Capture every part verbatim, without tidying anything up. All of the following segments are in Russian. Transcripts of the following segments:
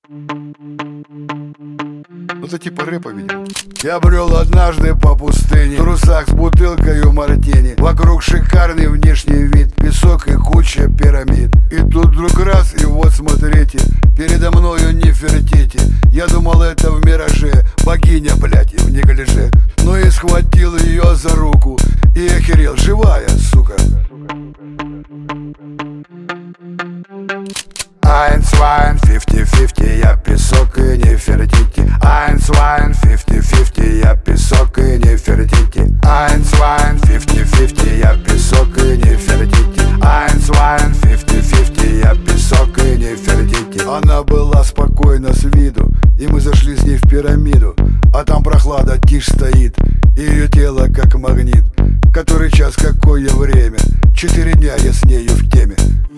Это типа рэпа, видимо. Я брел однажды по пустыне, в трусах с бутылкою мартини. Вокруг шикарный внешний вид, песок и куча пирамид. И тут вдруг раз, и вот смотрите, передо мною Нефертити. Я думал, это в мираже богиня, блядь, и в неглиже. Ну и схватил ее за руку и охерел, живая, сука. Eins, zwei, фифти фифти, я песок и Нефертити. Eins, zwei, фифти фифти, я песок и Нефертити. Eins, zwei, фифти фифти, я песок и Нефертити. Eins, zwei, фифти фифти, я песок и Нефертити. Она была спокойна с виду, и мы зашли с ней в пирамиду. А там прохлада, тишь стоит, и ее тело как магнит. Который час, какое время? Четыре дня я с нею в теме.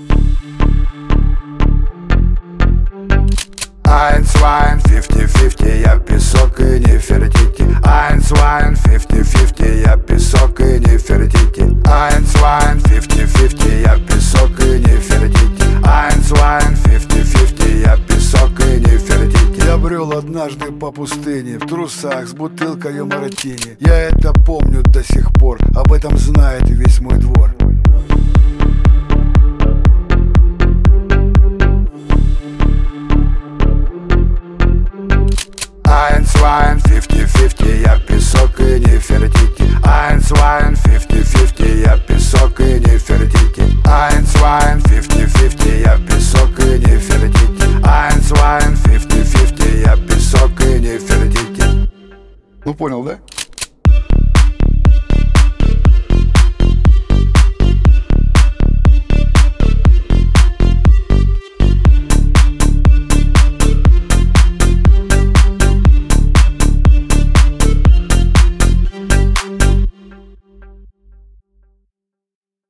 Eins, zwei, фифти фифти, я песок и Нефертити. Eins, zwei, фифти фифти, я песок и Нефертити. Eins, zwei, фифти фифти, я песок и Нефертити. Eins, zwei, фифти фифти, я песок и Нефертити. Я брел однажды по пустыне, в трусах с бутылкою мартини. Я это помню до сих пор, об этом знает весь мой двор. Eins, zwei, фифти фифти, я песок и Нефертити. Eins, zwei, фифти фифти, я песок и Нефертити. Eins, zwei, фифти фифти, я песок и Нефертити. Eins, zwei, фифти фифти, я песок и Нефертити. Ну понял, да?